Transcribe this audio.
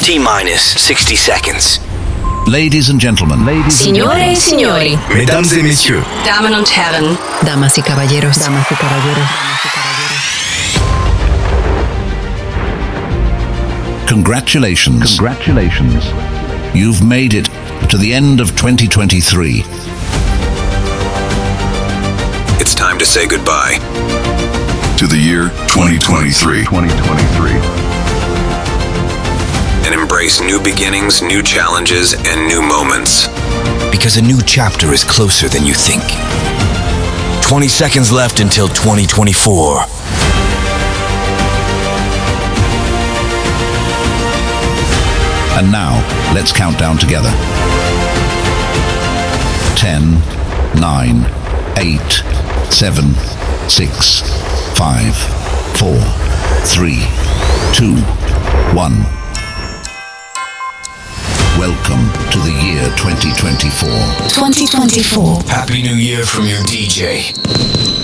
T-minus 60 seconds. Ladies and gentlemen. Signore e signori. Mesdames et messieurs. Damen und Herren. Damas y caballeros. Congratulations. You've made it to the end of 2023. It's time to say goodbye to the year 2023. And embrace new beginnings, new challenges, and new moments. Because a new chapter is closer than you think. 20 seconds left until 2024. And now, let's count down together. 10, 9, 8, 7, 6, 5, 4, 3, 2, 1. Welcome to the year 2024. 2024. Happy New Year from your DJ.